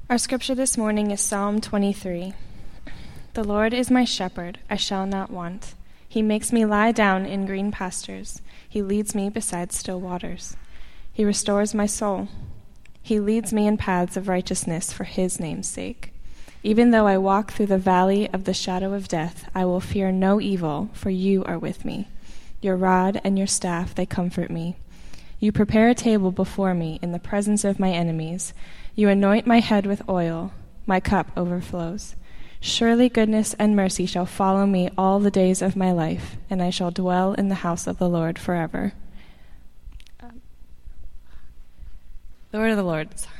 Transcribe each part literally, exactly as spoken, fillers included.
Our scripture this morning is Psalm twenty-three. The Lord is my shepherd, I shall not want. He makes me lie down in green pastures. He leads me beside still waters. He restores my soul. He leads me in paths of righteousness for his name's sake. Even though I walk through the valley of the shadow of death, I will fear no evil, for you are with me. Your rod and your staff, they comfort me. You prepare a table before me in the presence of my enemies. You anoint my head with oil. My cup overflows. Surely goodness and mercy shall follow me all the days of my life, and I shall dwell in the house of the Lord forever. Um, the word of the Lord. Sorry.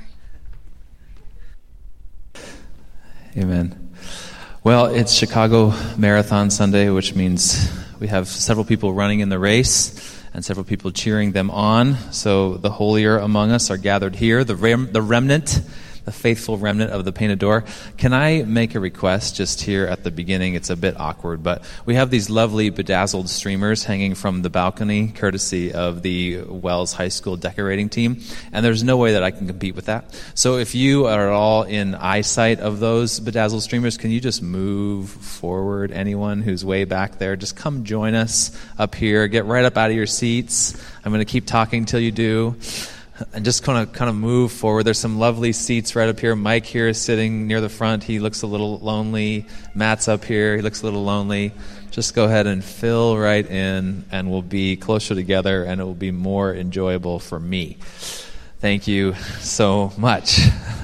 Amen. Well, it's Chicago Marathon Sunday, which means we have several people running in the race and several people cheering them on. So the holier among us are gathered here, the rem- the remnant, the faithful remnant of the Painted Door. Can I make a request just here at the beginning? It's a bit awkward, but we have these lovely bedazzled streamers hanging from the balcony, courtesy of the Wells High School decorating team, and there's no way that I can compete with that. So if you are at all in eyesight of those bedazzled streamers, can you just move forward? Anyone who's way back there, just come join us up here. Get right up out of your seats. I'm going to keep talking till you do. And just kind of kind of move forward. There's some lovely seats right up here. Mike here is sitting near the front. He looks a little lonely. Matt's up here. He looks a little lonely. Just go ahead and fill right in, and we'll be closer together, and it will be more enjoyable for me. Thank you so much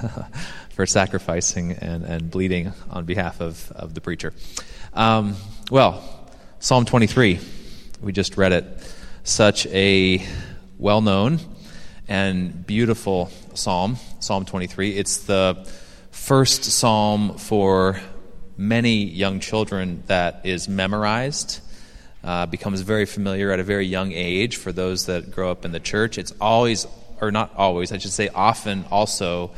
for sacrificing and, and bleeding on behalf of, of the preacher. Um, well, Psalm twenty-three. We just read it. Such a well-known and beautiful psalm, Psalm twenty-three. It's the first psalm for many young children that is memorized, uh, becomes very familiar at a very young age for those that grow up in the church. It's always, or not always, I should say often also,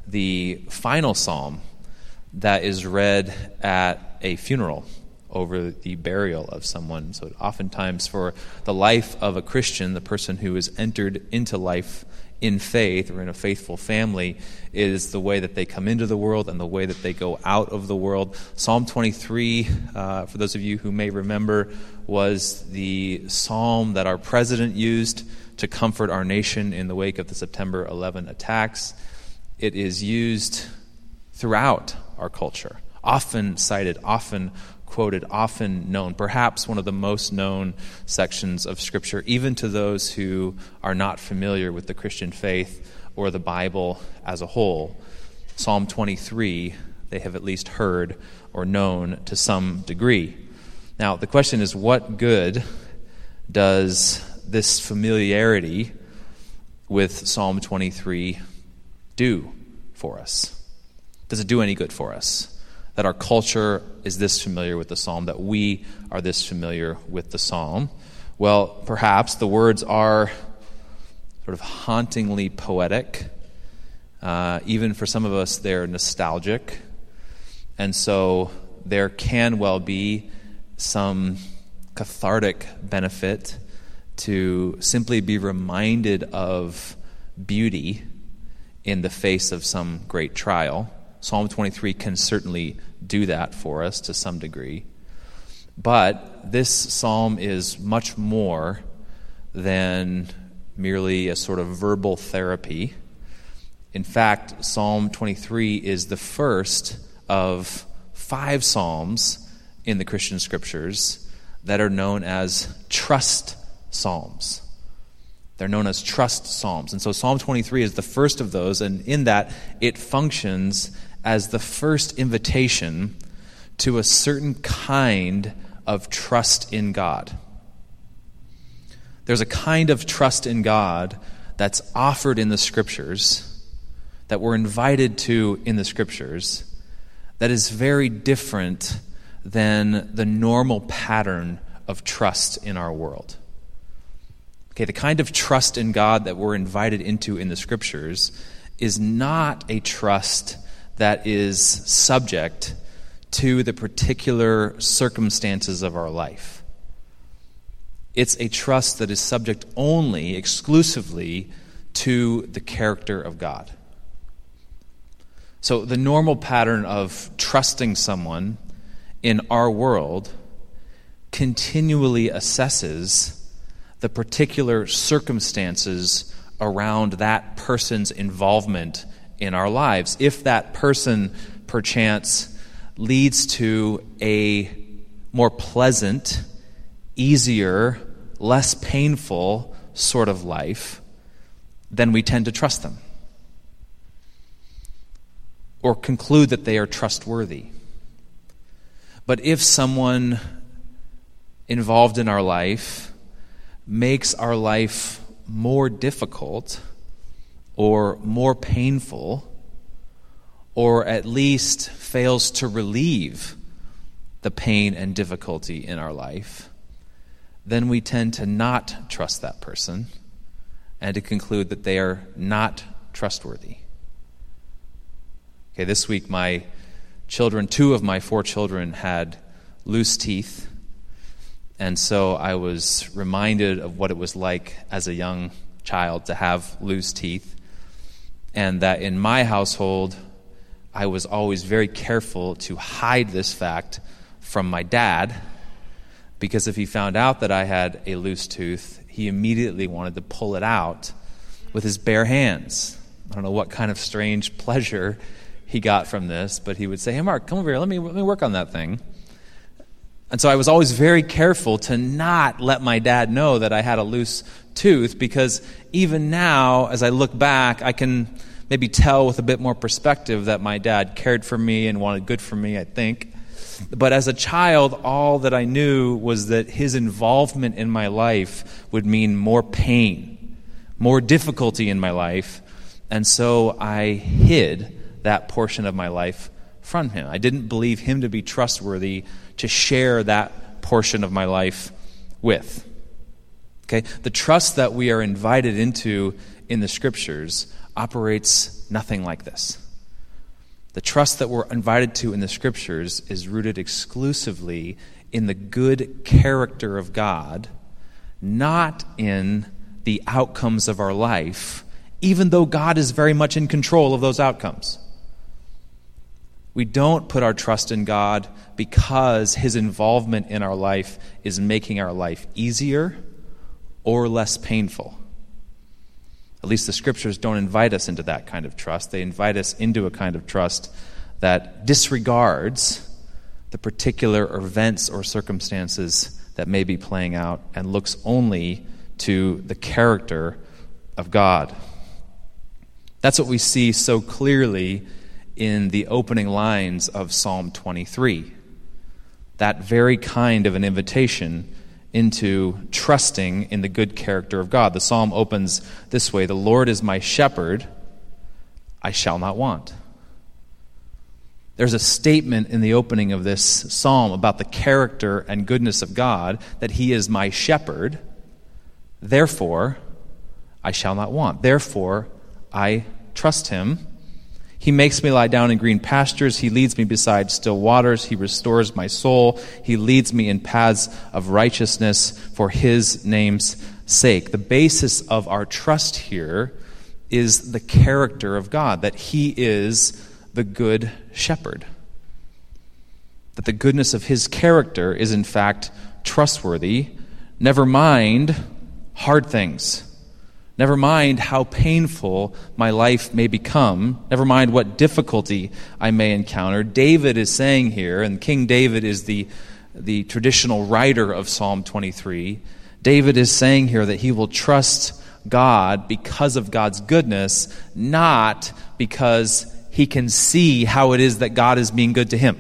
the final psalm that is read at a funeral over the burial of someone. So oftentimes for the life of a Christian, the person who has entered into life in faith or in a faithful family, is the way that they come into the world and the way that they go out of the world. Psalm twenty-three, uh, for those of you who may remember, was the psalm that our president used to comfort our nation in the wake of the September eleventh attacks. It is used throughout our culture, often cited, often quoted, often known, perhaps one of the most known sections of Scripture, even to those who are not familiar with the Christian faith or the Bible as a whole. Psalm twenty-three, they have at least heard or known to some degree. Now, the question is, what good does this familiarity with Psalm twenty-three do for us? Does it do any good for us? That our culture is this familiar with the psalm, that we are this familiar with the psalm? Well, perhaps the words are sort of hauntingly poetic. Uh, even for some of us, they're nostalgic. And so there can well be some cathartic benefit to simply be reminded of beauty in the face of some great trial. Psalm twenty-three can certainly do that for us to some degree. But this psalm is much more than merely a sort of verbal therapy. In fact, Psalm twenty-three is the first of five psalms in the Christian scriptures that are known as trust psalms. They're known as trust psalms. And so Psalm twenty-three is the first of those, and in that it functions as the first invitation to a certain kind of trust in God. There's a kind of trust in God that's offered in the Scriptures, that we're invited to in the Scriptures, that is very different than the normal pattern of trust in our world. Okay, the kind of trust in God that we're invited into in the Scriptures is not a trust that is subject to the particular circumstances of our life. It's a trust that is subject only, exclusively, to the character of God. So the normal pattern of trusting someone in our world continually assesses the particular circumstances around that person's involvement in our lives. If that person, perchance, leads to a more pleasant, easier, less painful sort of life, then we tend to trust them or conclude that they are trustworthy. But if someone involved in our life makes our life more difficult or more painful, or at least fails to relieve the pain and difficulty in our life, then we tend to not trust that person and to conclude that they are not trustworthy. Okay, this week my children, two of my four children had loose teeth, and so I was reminded of what it was like as a young child to have loose teeth, and that in my household I was always very careful to hide this fact from my dad, because if he found out that I had a loose tooth, he immediately wanted to pull it out with his bare hands. I don't know what kind of strange pleasure he got from this, but he would say, "Hey, Mark, come over here. Let me let me work on that thing." And so I was always very careful to not let my dad know that I had a loose tooth, because even now, as I look back, I can maybe tell with a bit more perspective that my dad cared for me and wanted good for me, I think. But as a child, all that I knew was that his involvement in my life would mean more pain, more difficulty in my life, and so I hid that portion of my life from him. I didn't believe him to be trustworthy to share that portion of my life with. Okay? The trust that we are invited into in the Scriptures operates nothing like this. The trust that we're invited to in the Scriptures is rooted exclusively in the good character of God, not in the outcomes of our life, even though God is very much in control of those outcomes. We don't put our trust in God because his involvement in our life is making our life easier or less painful. At least the Scriptures don't invite us into that kind of trust. They invite us into a kind of trust that disregards the particular events or circumstances that may be playing out and looks only to the character of God. That's what we see so clearly in the opening lines of Psalm twenty-three. That very kind of an invitation into trusting in the good character of God. The psalm opens this way: "The Lord is my shepherd, I shall not want." There's a statement in the opening of this psalm about the character and goodness of God, that he is my shepherd, therefore I shall not want. Therefore I trust him. He makes me lie down in green pastures. He leads me beside still waters. He restores my soul. He leads me in paths of righteousness for his name's sake. The basis of our trust here is the character of God, that he is the good shepherd. That the goodness of his character is in fact trustworthy. Never mind hard things. Never mind how painful my life may become. Never mind what difficulty I may encounter. David is saying here, and King David is the, the traditional writer of Psalm twenty-three. David is saying here that he will trust God because of God's goodness, not because he can see how it is that God is being good to him.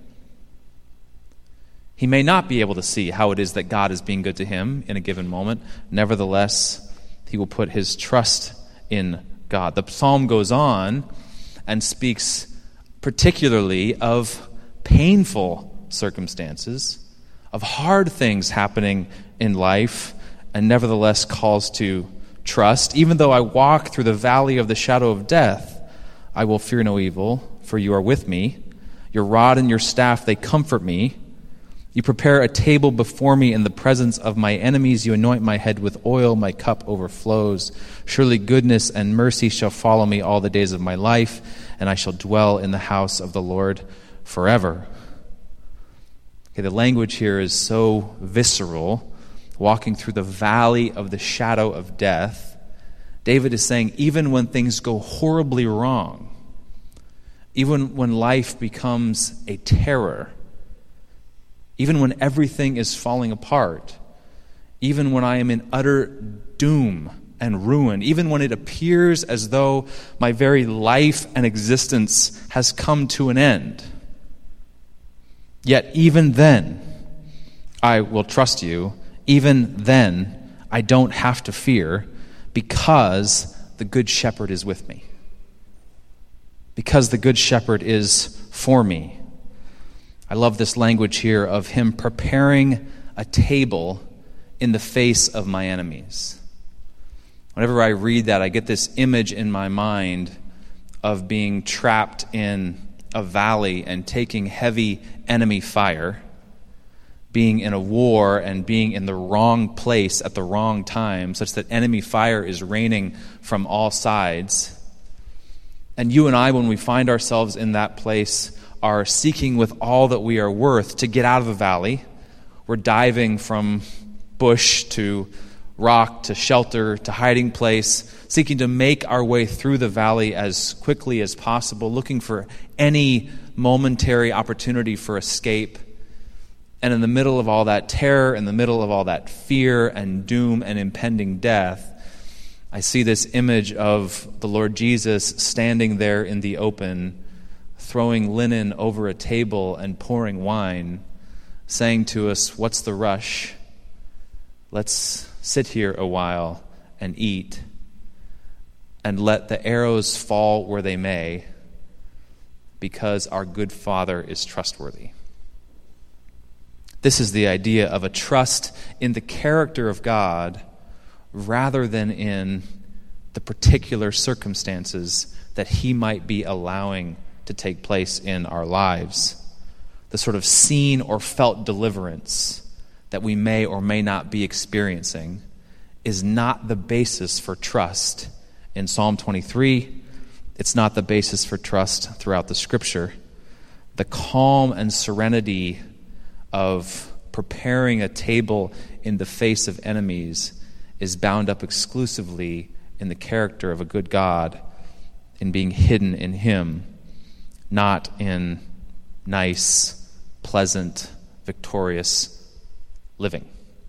He may not be able to see how it is that God is being good to him in a given moment. Nevertheless, he will put his trust in God. The psalm goes on and speaks particularly of painful circumstances, of hard things happening in life, and nevertheless calls to trust. "Even though I walk through the valley of the shadow of death, I will fear no evil, for you are with me. Your rod and your staff, they comfort me. You prepare a table before me in the presence of my enemies. You anoint my head with oil. My cup overflows. Surely goodness and mercy shall follow me all the days of my life, and I shall dwell in the house of the Lord forever. Okay, the language here is so visceral. Walking through the valley of the shadow of death, David is saying, even when things go horribly wrong, even when life becomes a terror, even when everything is falling apart, even when I am in utter doom and ruin, even when it appears as though my very life and existence has come to an end, yet even then, I will trust you. Even then, I don't have to fear because the Good Shepherd is with me. Because the Good Shepherd is for me. I love this language here of him preparing a table in the face of my enemies. Whenever I read that, I get this image in my mind of being trapped in a valley and taking heavy enemy fire, being in a war and being in the wrong place at the wrong time, such that enemy fire is raining from all sides. And you and I, when we find ourselves in that place, are seeking with all that we are worth to get out of the valley. We're diving from bush to rock to shelter to hiding place, seeking to make our way through the valley as quickly as possible, looking for any momentary opportunity for escape. And in the middle of all that terror, in the middle of all that fear and doom and impending death, I see this image of the Lord Jesus standing there in the open, throwing linen over a table and pouring wine, saying to us, "What's the rush? Let's sit here a while and eat, and let the arrows fall where they may, because our good Father is trustworthy." This is the idea of a trust in the character of God rather than in the particular circumstances that he might be allowing to take place in our lives. The sort of seen or felt deliverance that we may or may not be experiencing is not the basis for trust in Psalm twenty-three. It's not the basis for trust throughout the Scripture. The calm and serenity of preparing a table in the face of enemies is bound up exclusively in the character of a good God, in being hidden in him, not in nice, pleasant, victorious living.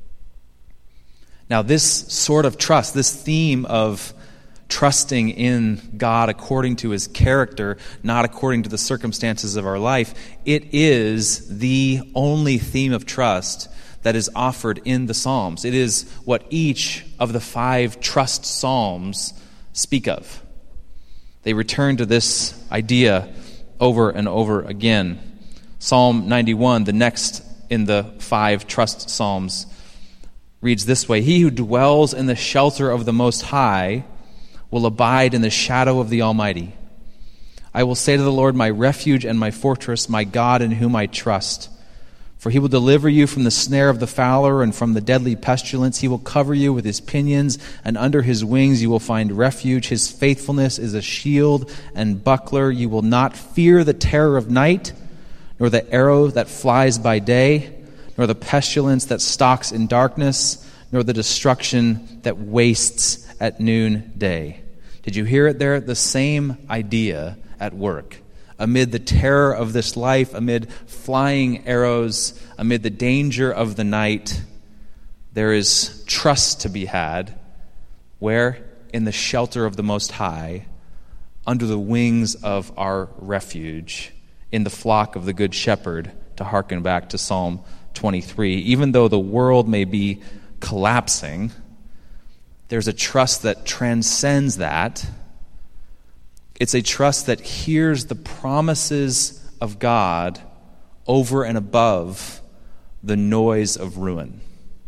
Now, this sort of trust, this theme of trusting in God according to his character, not according to the circumstances of our life, it is the only theme of trust that is offered in the Psalms. It is what each of the five trust Psalms speak of. They return to this idea over and over again. Psalm ninety-one, the next in the five trust Psalms, reads this way: "He who dwells in the shelter of the Most High will abide in the shadow of the Almighty. I will say to the Lord, my refuge and my fortress, my God in whom I trust. For he will deliver you from the snare of the fowler and from the deadly pestilence. He will cover you with his pinions, and under his wings you will find refuge. His faithfulness is a shield and buckler. You will not fear the terror of night, nor the arrow that flies by day, nor the pestilence that stalks in darkness, nor the destruction that wastes at noonday." Did you hear it there? The same idea at work. Amid the terror of this life, amid flying arrows, amid the danger of the night, there is trust to be had. Where? In the shelter of the Most High, under the wings of our refuge, in the flock of the Good Shepherd, to hearken back to Psalm twenty-three. Even though the world may be collapsing, there's a trust that transcends that. It's a trust that hears the promises of God over and above the noise of ruin.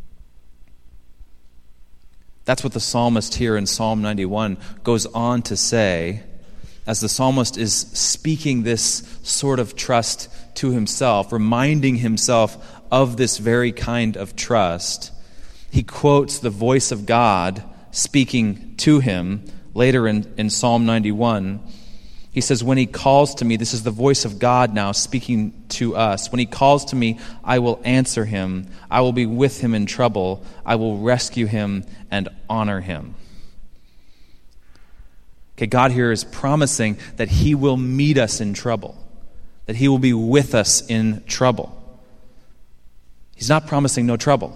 That's what the psalmist here in Psalm ninety-one goes on to say, as the psalmist is speaking this sort of trust to himself, reminding himself of this very kind of trust, he quotes the voice of God speaking to him later in, in Psalm ninety-one. He says, when he calls to me, this is the voice of God now speaking to us. When he calls to me, I will answer him. I will be with him in trouble. I will rescue him and honor him. Okay, God here is promising that he will meet us in trouble, that he will be with us in trouble. He's not promising no trouble.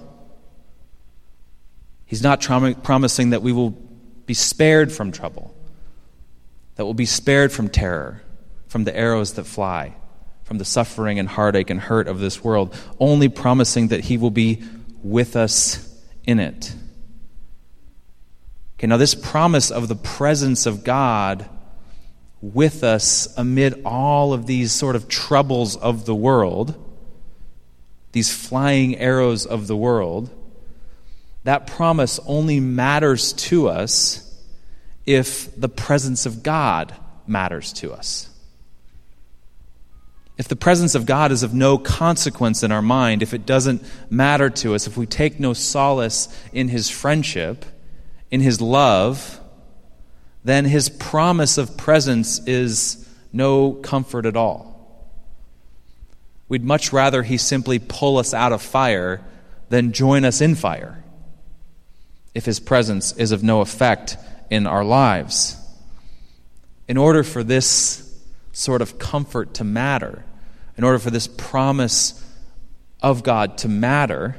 He's not tra- promising that we will be spared from trouble, that we'll be spared from terror, from the arrows that fly, from the suffering and heartache and hurt of this world, only promising that he will be with us in it. Okay, now this promise of the presence of God with us amid all of these sort of troubles of the world, these flying arrows of the world, that promise only matters to us if the presence of God matters to us. If the presence of God is of no consequence in our mind, if it doesn't matter to us, if we take no solace in his friendship, in his love, then his promise of presence is no comfort at all. We'd much rather he simply pull us out of fire than join us in fire, if his presence is of no effect in our lives. In order for this sort of comfort to matter, in order for this promise of God to matter,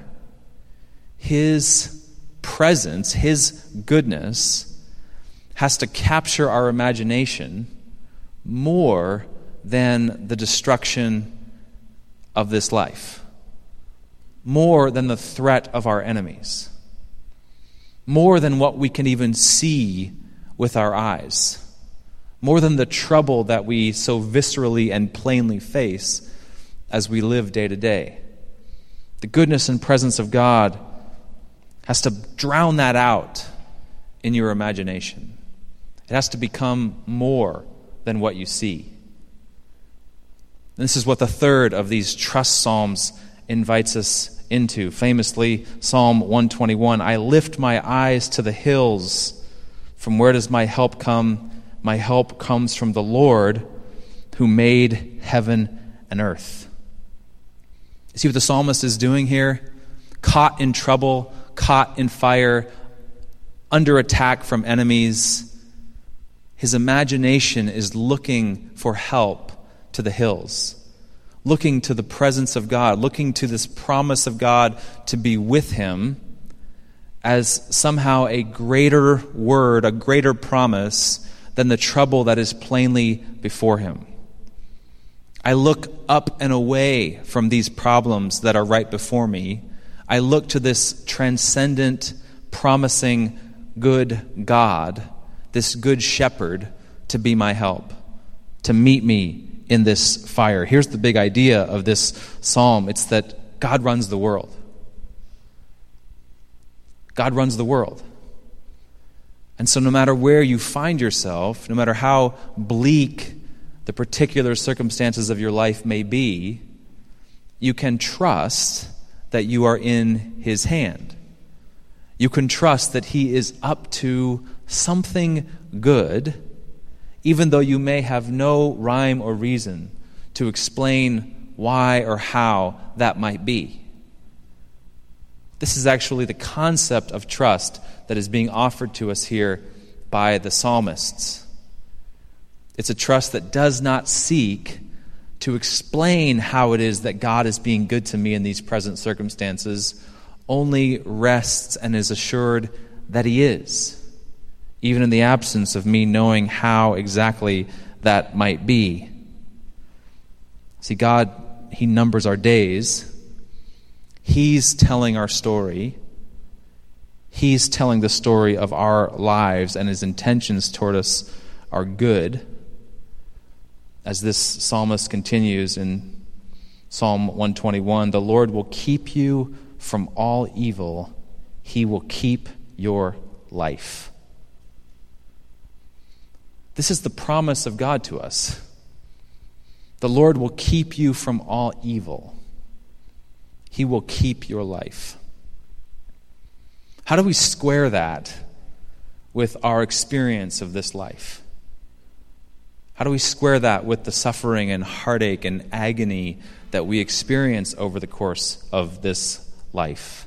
his presence, his goodness, has to capture our imagination more than the destruction of this life, more than the threat of our enemies, more than what we can even see with our eyes, more than the trouble that we so viscerally and plainly face as we live day to day. The goodness and presence of God has to drown that out in your imagination. It has to become more than what you see. And this is what the third of these trust psalms invites us into. Famously, Psalm one twenty-one, I lift my eyes to the hills. From where does my help come? My help comes from the Lord who made heaven and earth. You see what the psalmist is doing here? Caught in trouble, caught in fire, under attack from enemies. His imagination is looking for help to the hills, looking to the presence of God, looking to this promise of God to be with him as somehow a greater word, a greater promise than the trouble that is plainly before him. I look up and away from these problems that are right before me. I look to this transcendent, promising, good God, this good shepherd, to be my help, to meet me in this fire. Here's the big idea of this psalm. It's that God runs the world. God runs the world. And so no matter where you find yourself, no matter how bleak the particular circumstances of your life may be, you can trust that you are in his hand. You can trust that he is up to something good, even though you may have no rhyme or reason to explain why or how that might be. This is actually the concept of trust that is being offered to us here by the psalmists. It's a trust that does not seek to explain how it is that God is being good to me in these present circumstances, only rests and is assured that he is, even in the absence of me knowing how exactly that might be. See, God, he numbers our days. He's telling our story. He's telling the story of our lives, and his intentions toward us are good. As this psalmist continues in Psalm one twenty-one, the Lord will keep you from all evil. He will keep your life. This is the promise of God to us. The Lord will keep you from all evil. He will keep your life. How do we square that with our experience of this life? How do we square that with the suffering and heartache and agony that we experience over the course of this life?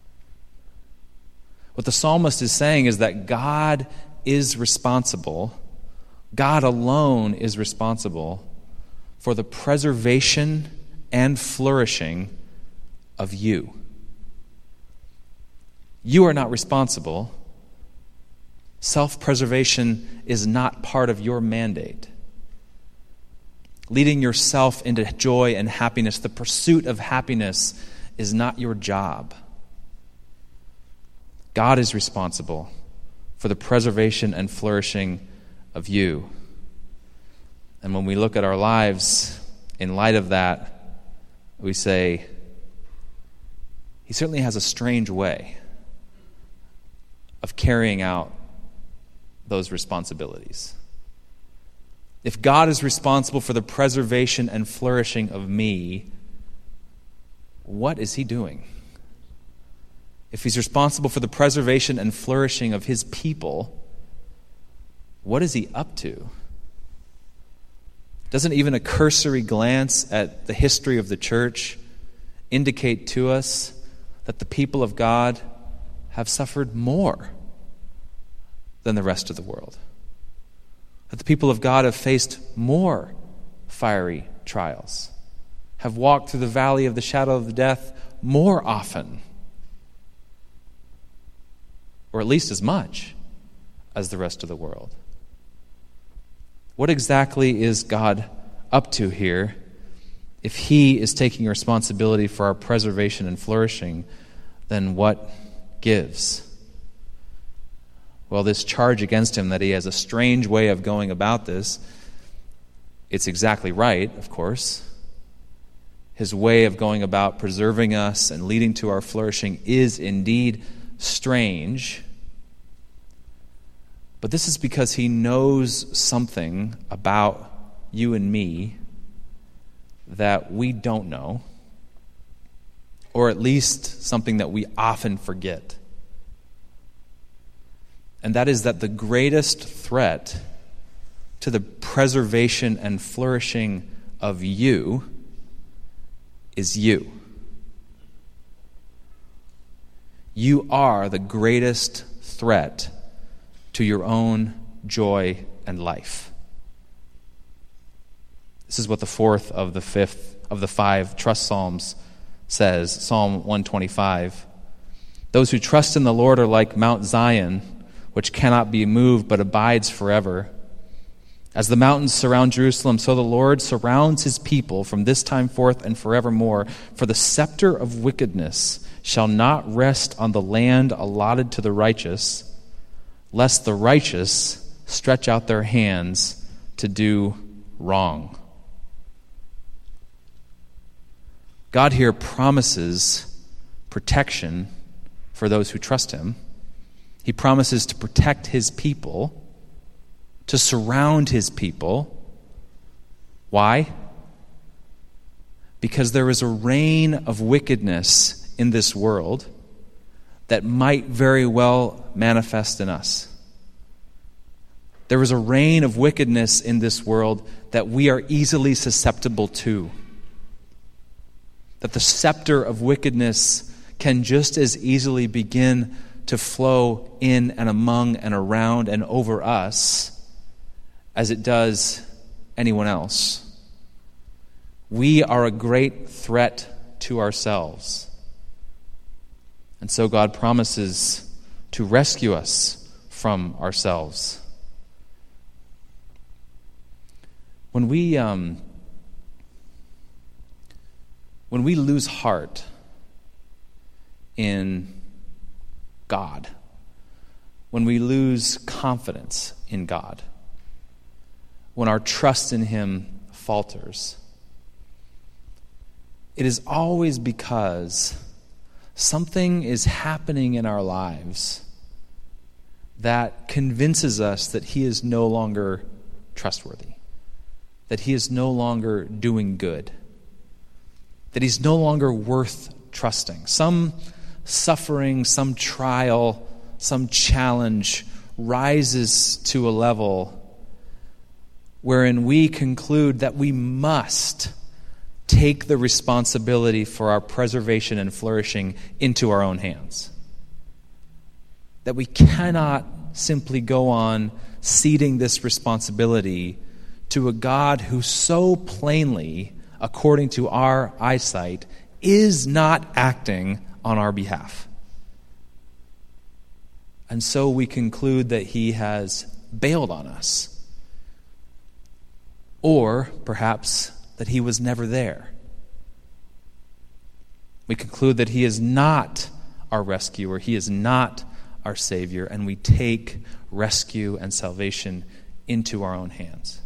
What the psalmist is saying is that God is responsible, God alone is responsible for the preservation and flourishing of you. You are not responsible. Self-preservation is not part of your mandate. Leading yourself into joy and happiness, the pursuit of happiness, is not your job. God is responsible for the preservation and flourishing of you. And when we look at our lives in light of that, we say, He certainly has a strange way of carrying out those responsibilities. If God is responsible for the preservation and flourishing of me, what is He doing? If He's responsible for the preservation and flourishing of His people, what is He up to? Doesn't even a cursory glance at the history of the church indicate to us that the people of God have suffered more than the rest of the world? That the people of God have faced more fiery trials, have walked through the valley of the shadow of death more often, or at least as much as the rest of the world. What exactly is God up to here if He is taking responsibility for our preservation and flourishing? Then what gives? Well, this charge against Him that He has a strange way of going about this, it's exactly right, of course. His way of going about preserving us and leading to our flourishing is indeed strange. But this is because He knows something about you and me that we don't know, or at least something that we often forget. And that is that the greatest threat to the preservation and flourishing of you is you. You are the greatest threat to your own joy and life. This is what the fourth of the fifth of the five trust psalms says, Psalm one twenty-five. Those who trust in the Lord are like Mount Zion, which cannot be moved but abides forever. As the mountains surround Jerusalem, so the Lord surrounds His people from this time forth and forevermore. For the scepter of wickedness shall not rest on the land allotted to the righteous, lest the righteous stretch out their hands to do wrong. God here promises protection for those who trust Him. He promises to protect His people, to surround His people. Why? Because there is a reign of wickedness in this world that might very well manifest in us. There is a reign of wickedness in this world that we are easily susceptible to. That the scepter of wickedness can just as easily begin to flow in and among and around and over us as it does anyone else. We are a great threat to ourselves. And so God promises to rescue us from ourselves. When we um, when we lose heart in God, when we lose confidence in God, when our trust in Him falters, it is always because something is happening in our lives that convinces us that He is no longer trustworthy, that He is no longer doing good, that He's no longer worth trusting. Some suffering, some trial, some challenge rises to a level wherein we conclude that we must take the responsibility for our preservation and flourishing into our own hands. That we cannot simply go on ceding this responsibility to a God who so plainly, according to our eyesight, is not acting on our behalf. And so we conclude that he has bailed on us. Or perhaps that he was never there. We conclude that he is not our rescuer, he is not our Savior, and we take rescue and salvation into our own hands.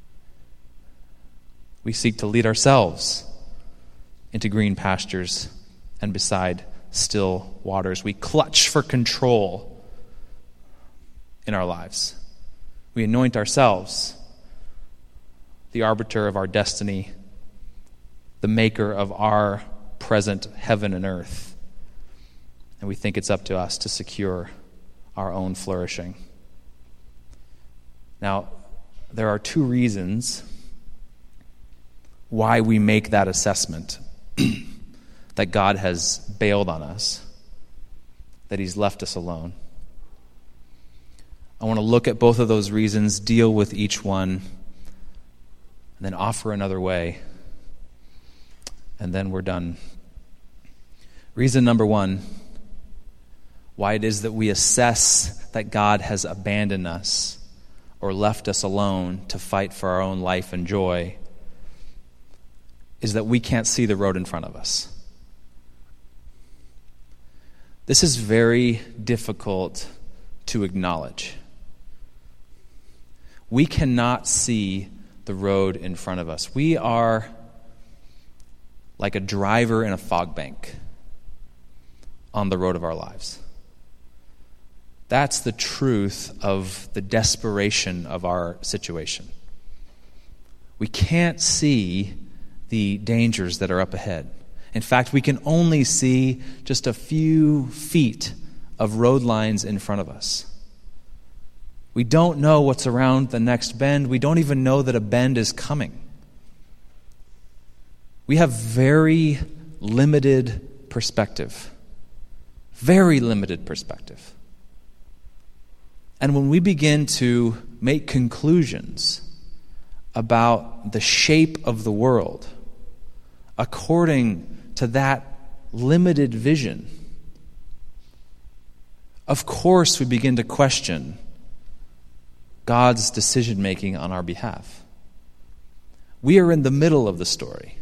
We seek to lead ourselves into green pastures and beside still waters. We clutch for control in our lives. We anoint ourselves the arbiter of our destiny, the maker of our present heaven and earth. And we think it's up to us to secure our own flourishing. Now, there are two reasons why we make that assessment that God has bailed on us, that he's left us alone. I want to look at both of those reasons, deal with each one, and then offer another way, and then we're done. Reason number one, why it is that we assess that God has abandoned us or left us alone to fight for our own life and joy, is that we can't see the road in front of us. This is very difficult to acknowledge. We cannot see the road in front of us. We are like a driver in a fog bank on the road of our lives. That's the truth of the desperation of our situation. We can't see the dangers that are up ahead. In fact, we can only see just a few feet of road lines in front of us. We don't know what's around the next bend. We don't even know that a bend is coming. We have very limited perspective. Very limited perspective. And when we begin to make conclusions about the shape of the world according to that limited vision, of course we begin to question God's decision-making on our behalf. We are in the middle of the story.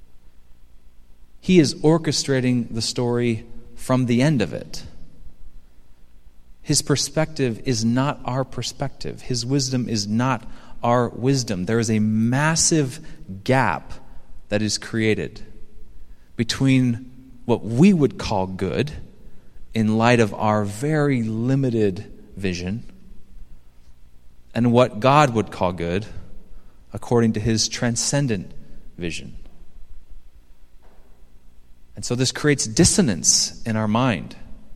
He is orchestrating the story from the end of it. His perspective is not our perspective. His wisdom is not our wisdom. There is a massive gap that is created between what we would call good in light of our very limited vision and what God would call good according to his transcendent vision. And so this creates dissonance in our mind.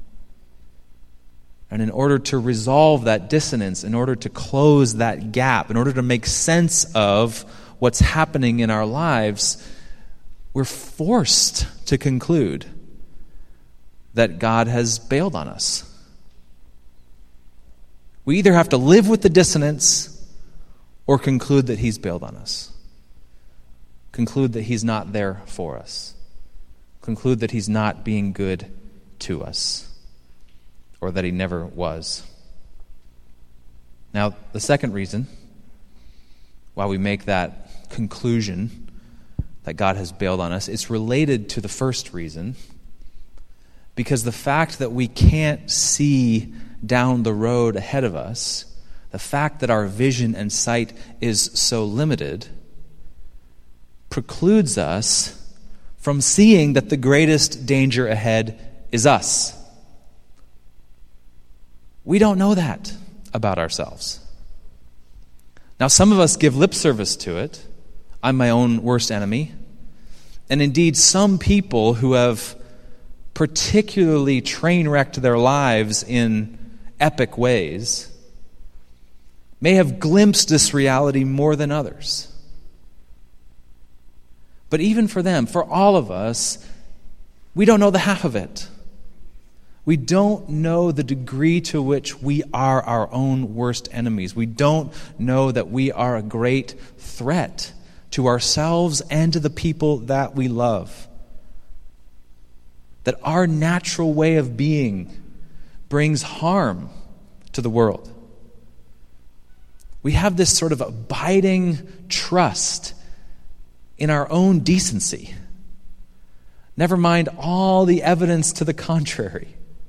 And in order to resolve that dissonance, in order to close that gap, in order to make sense of what's happening in our lives, we're forced to conclude that God has bailed on us. We either have to live with the dissonance or conclude that he's bailed on us. Conclude that he's not there for us. Conclude that he's not being good to us, or that he never was. Now, the second reason why we make that conclusion that God has bailed on us, it's related to the first reason, because the fact that we can't see down the road ahead of us, the fact that our vision and sight is so limited, precludes us from seeing that the greatest danger ahead is us. We don't know that about ourselves. Now, some of us give lip service to it. I'm my own worst enemy. And indeed, some people who have particularly train wrecked their lives in epic ways, may have glimpsed this reality more than others. But even for them, for all of us, we don't know the half of it. We don't know the degree to which we are our own worst enemies. We don't know that we are a great threat to ourselves and to the people that we love. That our natural way of being brings harm to the world. We have this sort of abiding trust in our own decency. Never mind all the evidence to the contrary.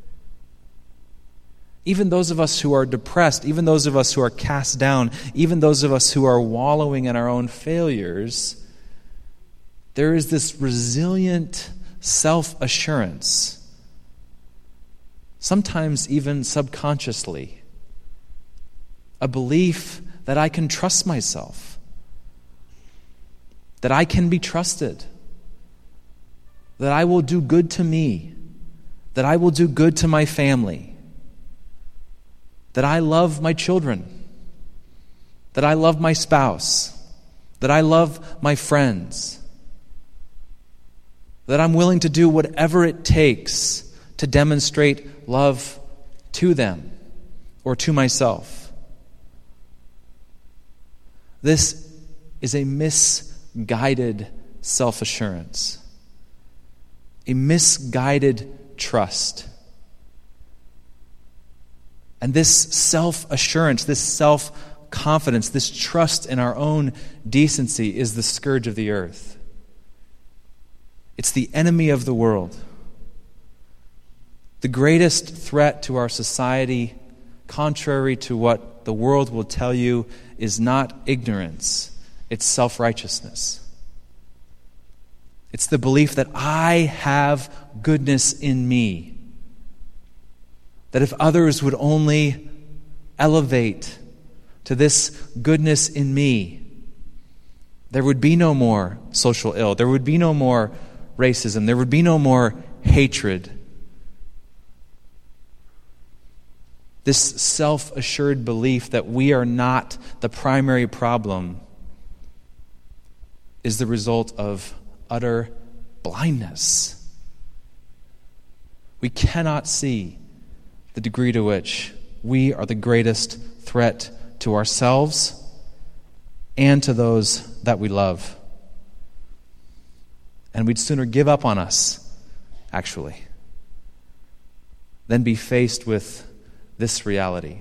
Even those of us who are depressed, even those of us who are cast down, even those of us who are wallowing in our own failures, there is this resilient self-assurance, sometimes even subconsciously, a belief that I can trust myself, that I can be trusted, that I will do good to me, that I will do good to my family, that I love my children, that I love my spouse, that I love my friends, that I'm willing to do whatever it takes to demonstrate love to them or to myself. This is a misguided self-assurance, a misguided trust. And this self-assurance, this self-confidence, this trust in our own decency is the scourge of the earth. It's the enemy of the world. The greatest threat to our society, contrary to what the world will tell you, is not ignorance, it's self-righteousness. It's the belief that I have goodness in me. That if others would only elevate to this goodness in me, there would be no more social ill, there would be no more racism, there would be no more hatred. This self-assured belief that we are not the primary problem is the result of utter blindness. We cannot see the degree to which we are the greatest threat to ourselves and to those that we love. And we'd sooner give up on us, actually, than be faced with this reality.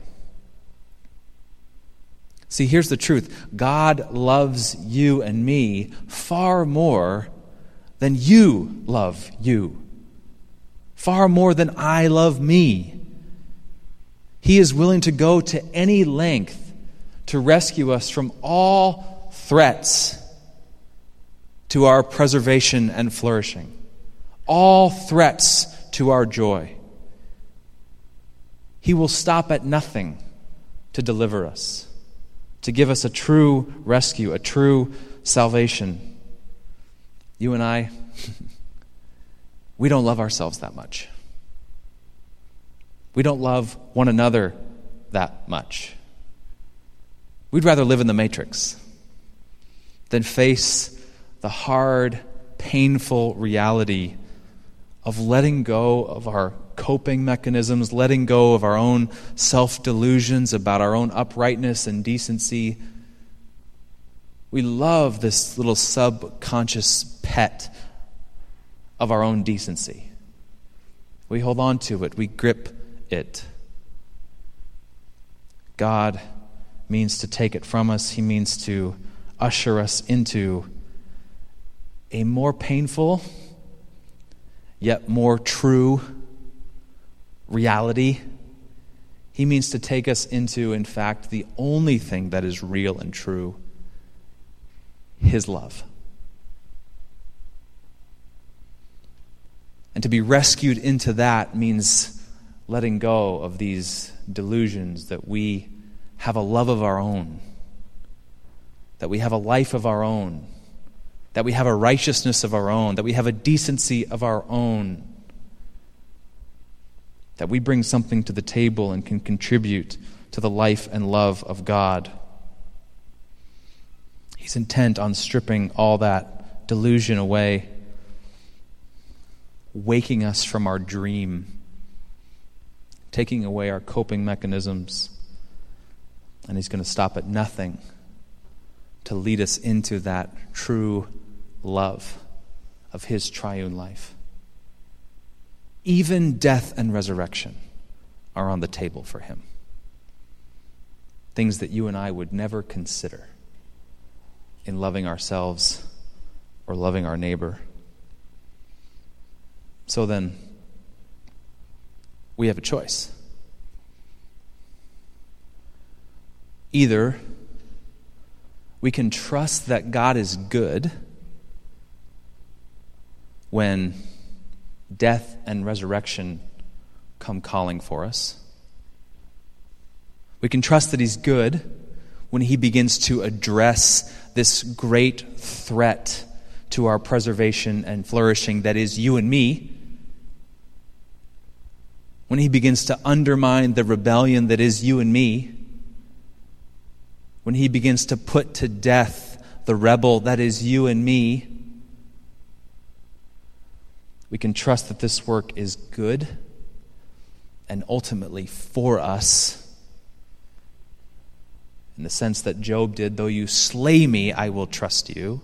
See, here's the truth. God loves you and me far more than you love you. Far more than I love me. He is willing to go to any length to rescue us from all threats to our preservation and flourishing. All threats to our joy. He will stop at nothing to deliver us, to give us a true rescue, a true salvation. You and I, we don't love ourselves that much. We don't love one another that much. We'd rather live in the matrix than face the hard, painful reality of letting go of our coping mechanisms, letting go of our own self-delusions about our own uprightness and decency. We love this little subconscious pet of our own decency. We hold on to it. We grip it. God means to take it from us. He means to usher us into a more painful, yet more true reality. He means to take us into, in fact, the only thing that is real and true, His love. And to be rescued into that means letting go of these delusions that we have a love of our own, that we have a life of our own, that we have a righteousness of our own, that we have a decency of our own. that we bring something to the table and can contribute to the life and love of God. He's intent on stripping all that delusion away, waking us from our dream, taking away our coping mechanisms, and he's going to stop at nothing to lead us into that true love of his triune life. Even death and resurrection are on the table for him. Things that you and I would never consider in loving ourselves or loving our neighbor. So then, we have a choice. Either we can trust that God is good when death and resurrection come calling for us. We can trust that he's good when he begins to address this great threat to our preservation and flourishing that is you and me. When he begins to undermine the rebellion that is you and me. When he begins to put to death the rebel that is you and me. We can trust that this work is good and ultimately for us, in the sense that Job did, though you slay me, I will trust you.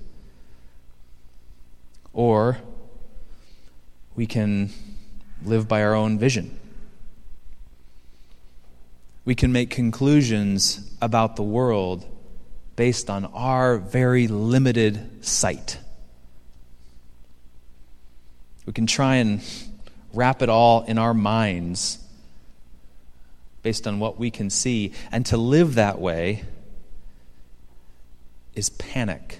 Or we can live by our own vision. We can make conclusions about the world based on our very limited sight. We can try and wrap it all in our minds based on what we can see. And to live that way is panic.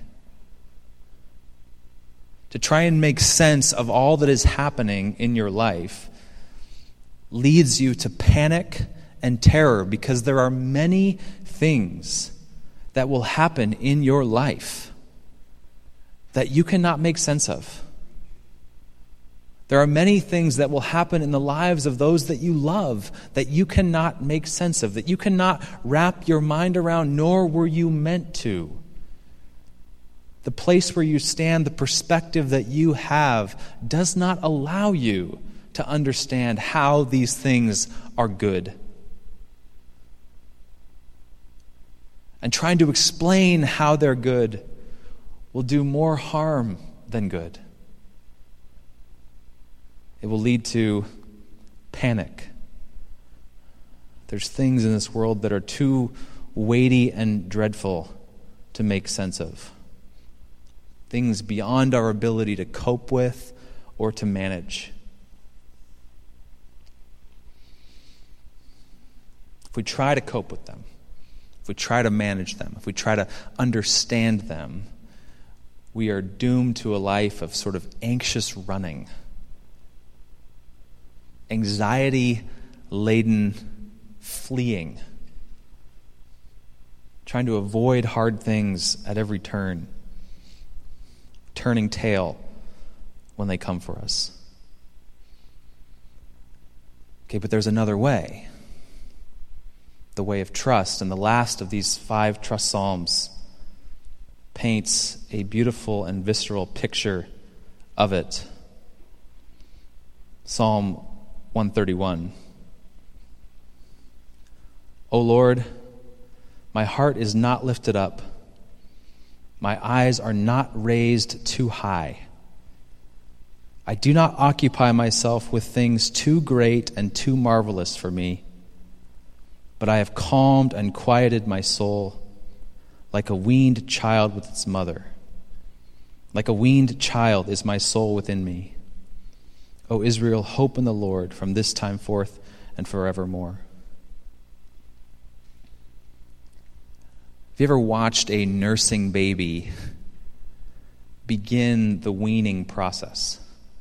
To try and make sense of all that is happening in your life leads you to panic and terror, because there are many things that will happen in your life that you cannot make sense of. There are many things that will happen in the lives of those that you love that you cannot make sense of, that you cannot wrap your mind around, nor were you meant to. The place where you stand, the perspective that you have, does not allow you to understand how these things are good. And trying to explain how they're good will do more harm than good. It will lead to panic. There's things in this world that are too weighty and dreadful to make sense of. Things beyond our ability to cope with or to manage. If we try to cope with them, if we try to manage them, if we try to understand them, we are doomed to a life of sort of anxious running. Anxiety-laden fleeing. Trying to avoid hard things at every turn. Turning tail when they come for us. Okay, but there's another way. The way of trust. And the last of these five trust psalms paints a beautiful and visceral picture of it. Psalm one thirty-one. O Lord, my heart is not lifted up. My eyes are not raised too high. I do not occupy myself with things too great and too marvelous for me, but I have calmed and quieted my soul like a weaned child with its mother. Like a weaned child is my soul within me. O Israel, hope in the Lord from this time forth and forevermore. Have you ever watched a nursing baby begin the weaning process?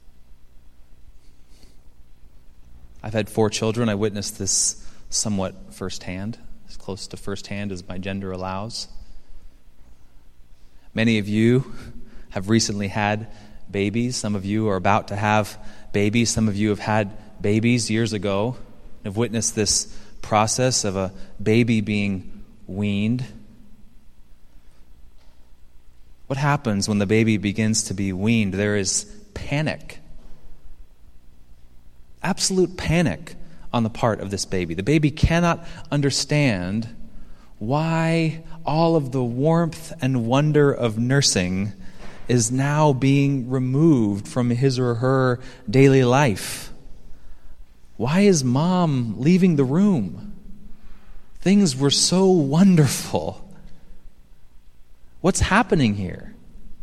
I've had four children. I witnessed this somewhat firsthand, as close to firsthand as my gender allows. Many of you have recently had babies. Some of you are about to have babies. Some of you have had babies years ago. I've witnessed this process of a baby being weaned. What happens when the baby begins to be weaned? There is panic. Absolute panic on the part of this baby. The baby cannot understand why all of the warmth and wonder of nursing is now being removed from his or her daily life. Why is mom leaving the room? Things were so wonderful. What's happening here?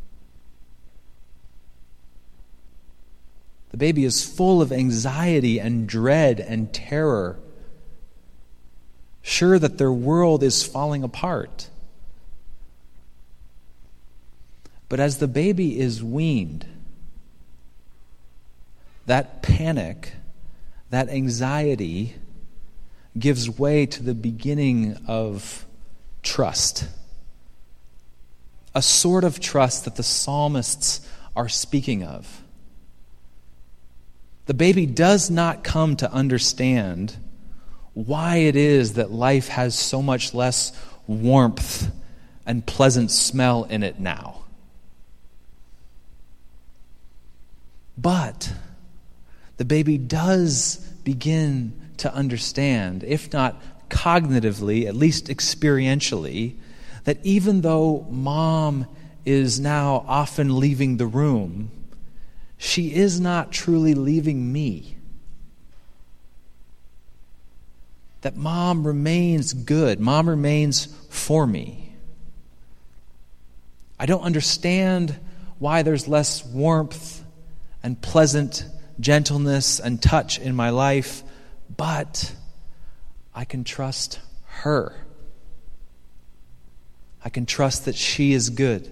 The baby is full of anxiety and dread and terror, sure that their world is falling apart. But as the baby is weaned, that panic, that anxiety gives way to the beginning of trust. A sort of trust that the psalmists are speaking of. The baby does not come to understand why it is that life has so much less warmth and pleasant smell in it now. But the baby does begin to understand, if not cognitively, at least experientially, that even though mom is now often leaving the room, she is not truly leaving me. That mom remains good. Mom remains for me. I don't understand why there's less warmth and pleasant gentleness and touch in my life, but I can trust her. I can trust that she is good.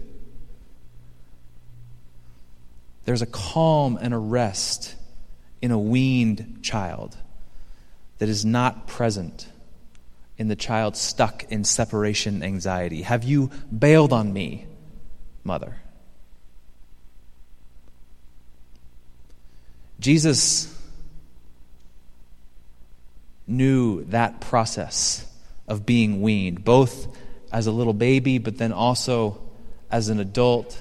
There's a calm and a rest in a weaned child that is not present in the child stuck in separation anxiety. Have you bailed on me, mother? Jesus knew that process of being weaned, both as a little baby, but then also as an adult.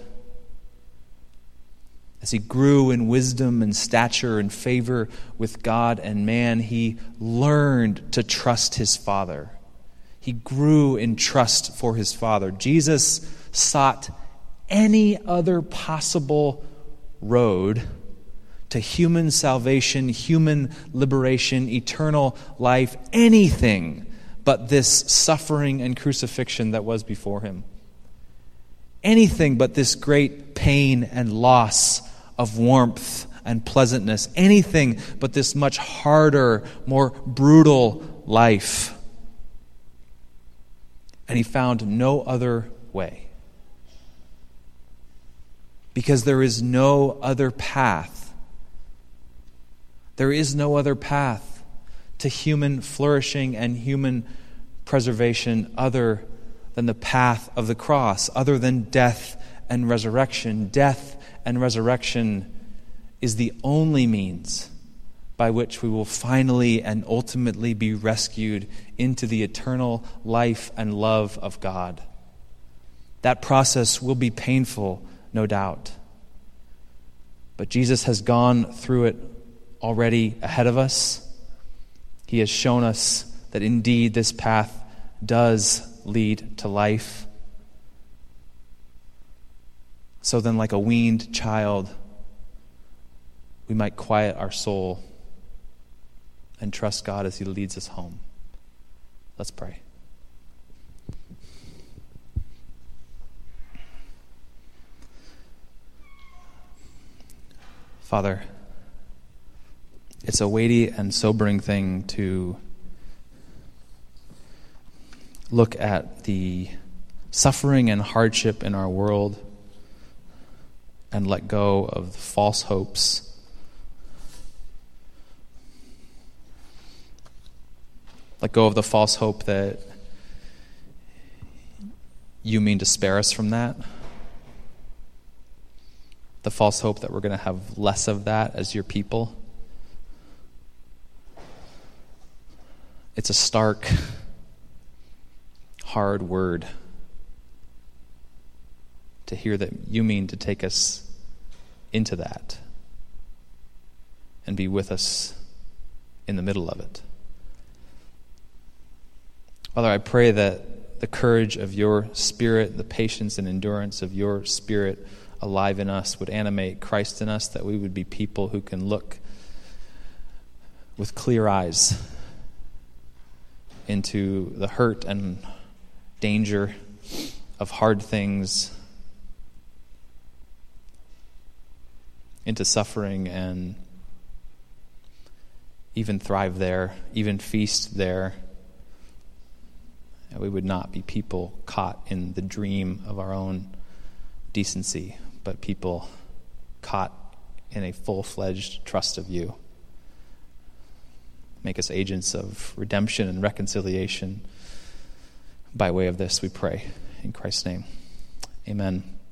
As he grew in wisdom and stature and favor with God and man, he learned to trust his Father. He grew in trust for his Father. Jesus sought any other possible road to human salvation, human liberation, eternal life, anything but this suffering and crucifixion that was before him. Anything but this great pain and loss of warmth and pleasantness. Anything but this much harder, more brutal life. And he found no other way. Because there is no other path. There is no other path to human flourishing and human preservation other than the path of the cross, other than death and resurrection. Death and resurrection is the only means by which we will finally and ultimately be rescued into the eternal life and love of God. That process will be painful, no doubt. But Jesus has gone through it already ahead of us. He has shown us that indeed this path does lead to life. So then, like a weaned child, we might quiet our soul and trust God as he leads us home. Let's pray. Father, it's a weighty and sobering thing to look at the suffering and hardship in our world and let go of the false hopes. Let go of the false hope that you mean to spare us from that. The false hope that we're going to have less of that as your people. It's a stark, hard word to hear that you mean to take us into that and be with us in the middle of it. Father, I pray that the courage of your Spirit, the patience and endurance of your Spirit alive in us would animate Christ in us, that we would be people who can look with clear eyes into the hurt and danger of hard things, into suffering, and even thrive there, even feast there. And we would not be people caught in the dream of our own decency, but people caught in a full-fledged trust of you. Make us agents of redemption and reconciliation by way of this, we pray. In Christ's name, amen.